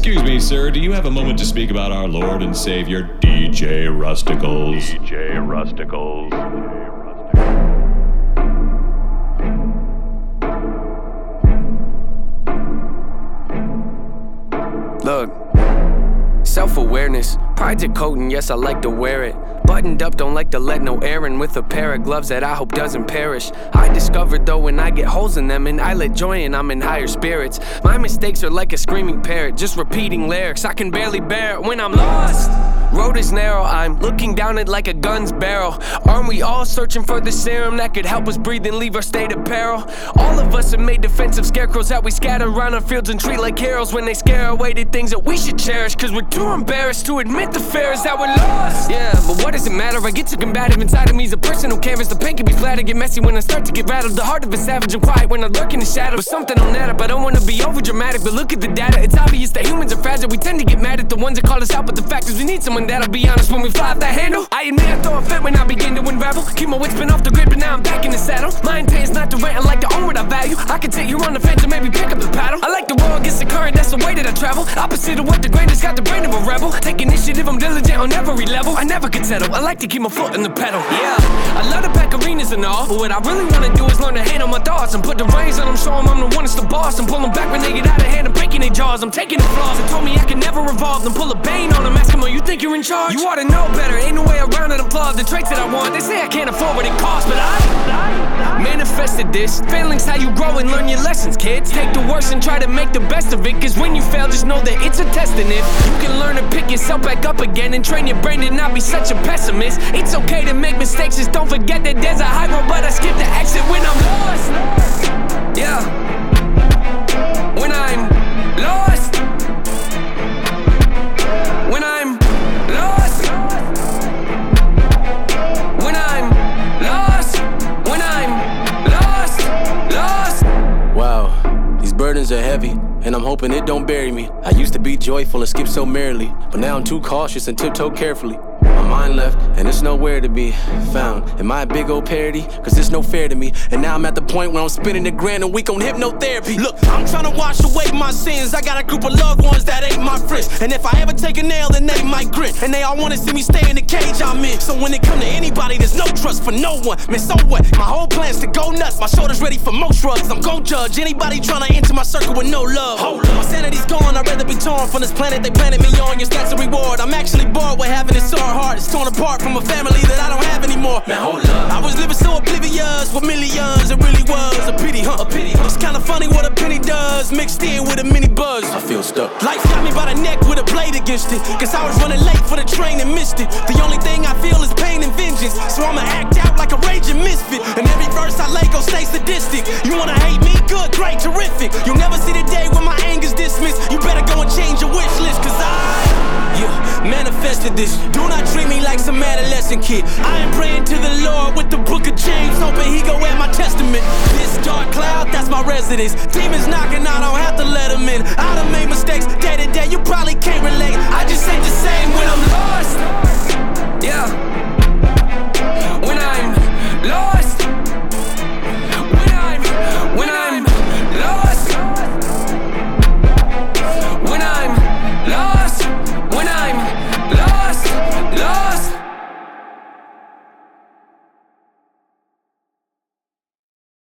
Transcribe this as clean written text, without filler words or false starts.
Excuse me, sir, do you have a moment to speak about our Lord and Savior, DJ Rusticles? DJ Rusticles. Look, self-awareness, pride's a coat and yes, I like to wear it. Buttoned up, don't like to let no air in, with a pair of gloves that I hope doesn't perish. I discovered though when I get holes in them, and I let joy in, I'm in higher spirits. My mistakes are like a screaming parrot, just repeating lyrics. I can barely bear it when I'm lost. Road is narrow, I'm looking down it like a gun's barrel. Aren't we all searching for the serum that could help us breathe and leave our state of peril? All of us have made defensive scarecrows that we scatter around our fields and treat like heroes when they scare away the things that we should cherish. Cause we're too embarrassed to admit the fear is that we're lost. Yeah, but what does it matter? I get too combative. Inside of me's a person who canvas. The pain can be flat, I get messy when I start to get rattled. The heart of a savage and quiet when I lurk in the shadows. Something on that up, I don't wanna be over dramatic, but look at the data. It's obvious that humans are fragile. We tend to get mad at the ones that call us out, but the fact is we need someone that'll be honest when we fly off that handle. I admit I throw a fit when I begin to unravel. Keep my wits spin off the grid, but now I'm back in the saddle. My intent is not to rant, I like to own what I value. I can take you on the fence and maybe pick up the paddle. I like to roll against the current, that's the way that I travel. Opposite of what the grain has got the brain of a rebel. Take initiative, I'm diligent on every level. I never can settle, I like to keep my foot in the pedal. Yeah, I love to pack arenas and all, but what I really wanna do is learn to handle my thoughts and put the reins on them, show them I'm the one that's the boss. And pull them back when they get out of hand and breaking their jaws. I'm taking the flaws and told me I can never revolve. Then pull a bane on them, ask them, oh, you think you're in charge? You ought to know better, ain't no way around it. Applaud the traits that I want. They say I can't afford what it costs, but I manifested this. Failing's how you grow and learn your lessons, kids. Take the worst and try to make the best of it, cause when you fail, just know that it's a test. And if you can learn to pick yourself back up again and train your brain to not be such a pessimist, it's okay to make mistakes, just don't forget that there's a high road, but I skip the exit when I'm lost. Yeah, when I'm lost. When I'm lost. When I'm lost. When I'm lost. Lost. Wow, these burdens are heavy, and I'm hoping it don't bury me. I used to be joyful and skip so merrily, but now I'm too cautious and tiptoe carefully. My mind left, and it's nowhere to be found. Am I a big old parody? Cause it's no fair to me. And now I'm at the point where I'm spending $1,000 a week on hypnotherapy. Look, I'm trying to wash away my sins. I got a group of loved ones that ain't my friends, and if I ever take a nail, then they might grin. And they all wanna see me stay in the cage I'm in. So when it come to anybody, there's no trust for no one. Man, so what? My whole plan's to go nuts. My shoulders ready for most shrugs. I'm gon' judge anybody trying to enter my circle with no love. My sanity's gone, I'd rather be torn from this planet they planted me on. Your stats a reward. I'm actually bored with having it sore heart. It's torn apart from a family that I don't have anymore. Man, hold up. I was living so oblivious with millions. It really was a pity, huh? A pity, huh? It's kinda funny what a penny does, mixed in with a mini buzz. I feel stuck. Life got me by the neck with a blade against it, cause I was running late for the train and missed it. The only thing I feel is pain and vengeance, so I'ma act out like a raging misfit. And every verse I lay gon' stay sadistic. You wanna hate me? Good, great, terrific. You'll never see the day when my anger's dismissed. You better go and change your wish list, cause manifested this. Do not treat me like some adolescent kid. I am praying to the Lord with the book of James, hoping he go at my testament. This dark cloud, that's my residence. Demons knocking, I don't have to let them in. I done made mistakes day to day, you probably can't relate. I just ain't the same when I'm lost. Yeah.